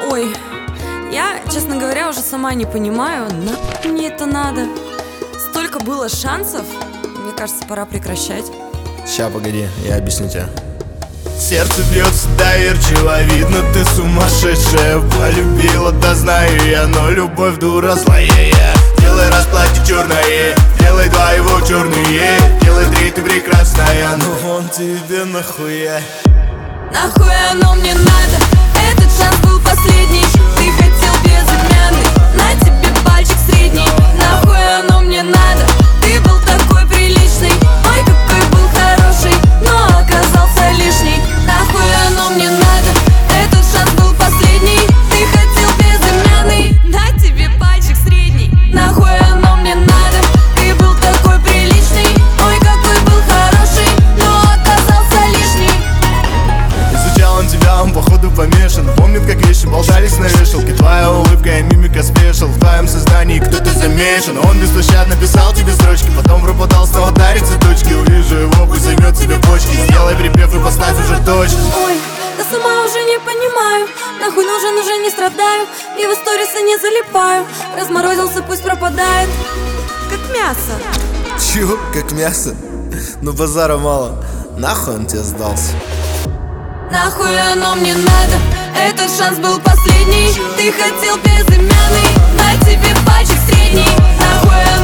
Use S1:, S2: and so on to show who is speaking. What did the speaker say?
S1: Ой, я, честно говоря, уже сама не понимаю, мне это надо. Столько было шансов, мне кажется, пора прекращать.
S2: Ща, погоди, я объясню тебе.
S3: Сердце бьется доверчиво, видно, ты сумасшедшая. Полюбила, да знаю я, но любовь дура злая. Делай расплате черное, делай два его черные, делай три, ты прекрасная, но он тебе нахуя.
S1: Нахуй оно мне надо, этот шанс был последний. Ты хотел безымянный, на тебе пальчик средний. Нахуй оно мне надо, ты был такой приличный. Ой, какой был хороший, но оказался лишний. Нахуй оно мне надо, этот шанс был последний. Ты хотел безымянный, на тебе пальчик средний. Нахуй оно мне надо, ты был такой приличный. Ой, какой был хороший, но оказался лишний.
S3: Изучал он тебя, он походу помешан. Помнит, как вещи болтались на вешалке. Твоя улыбка и мимика спешил. В твоем сознании кто-то замешан. Он беспощадно писал тебе строчки, потом пропадал, снова дарит цветочки. Увижу его, пусть займет себе почки. Сделай припев и поставь уже точку.
S1: Ой, да сама уже не понимаю. Нахуй нужен, уже не страдаю. И в сторисы не залипаю. Разморозился, пусть пропадает. Как мясо.
S2: Чего? Как мясо? Ну базара мало. Нахуй он тебе сдался?
S1: Нахуй оно мне надо, этот шанс был последний. Ты хотел безымянный, на тебе пальчик средний. Нахуй